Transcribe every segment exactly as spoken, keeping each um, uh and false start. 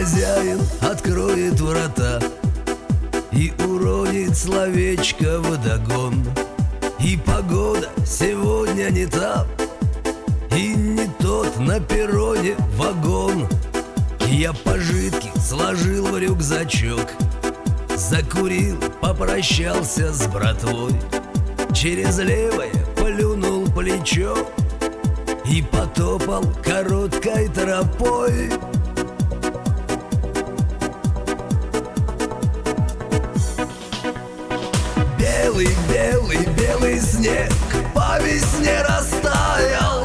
хозяин откроет врата и уронит словечко вдогон. И погода сегодня не та, и не тот на перроне вагон. Я пожитки сложил в рюкзачок, закурил, попрощался с братвой, через левое плюнул плечо и потопал короткой тропой. Белый, белый, белый снег по весне растаял,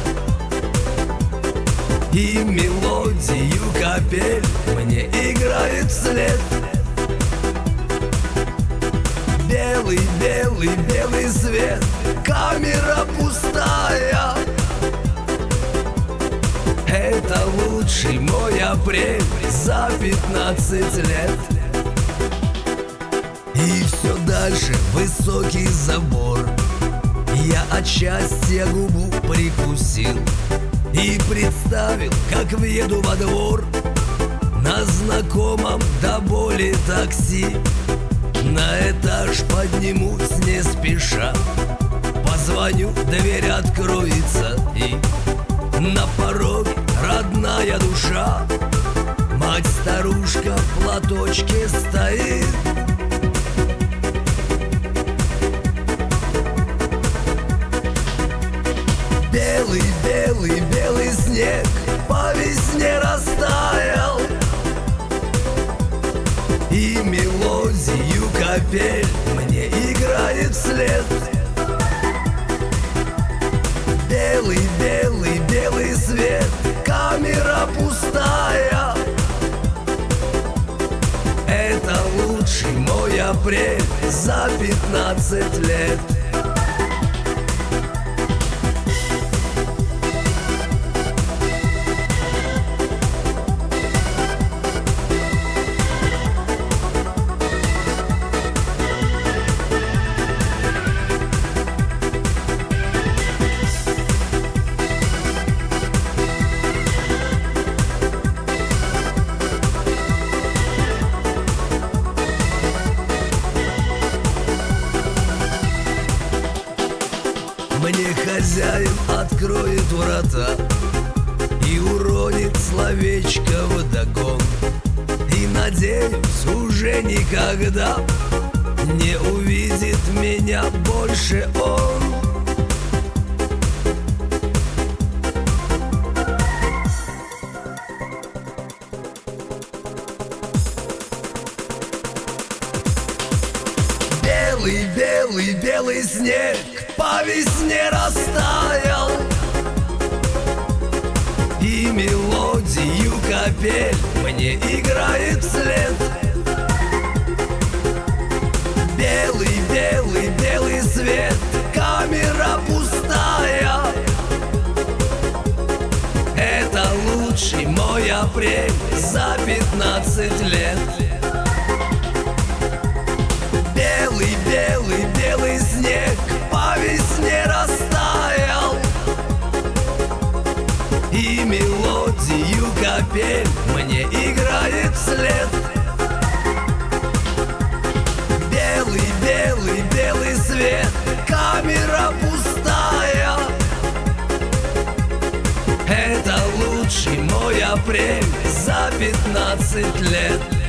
и мелодию капель мне играет вслед. Белый, белый, белый свет, камера пустая. Это лучший мой апрель за пятнадцать лет. И все дальше высокий забор. Я от счастья губу прикусил и представил, как въеду во двор на знакомом до боли такси. На этаж поднимусь не спеша, позвоню, дверь откроется, и на пороге родная душа. Мать-старушка в платочке стоит. Белый, белый, белый снег по весне растаял, и мелодию капель мне играет вслед. Белый, белый, белый свет, камера пустая. Это лучший мой апрель за пятнадцать лет. Мне хозяин откроет врата и уронит словечко вдогон. И надеюсь, уже никогда не увидит меня больше он. Белый, белый, белый снег по весне растаял, и мелодию капель мне играет вслед. Белый, белый, белый свет, камера пустая. Это лучший мой апрель за пятнадцать лет. Белый, белый, белый снег по весне растаял, и мелодию капель мне играет вслед. Белый, белый, белый свет, камера пустая. Это лучший мой апрель за пятнадцать лет.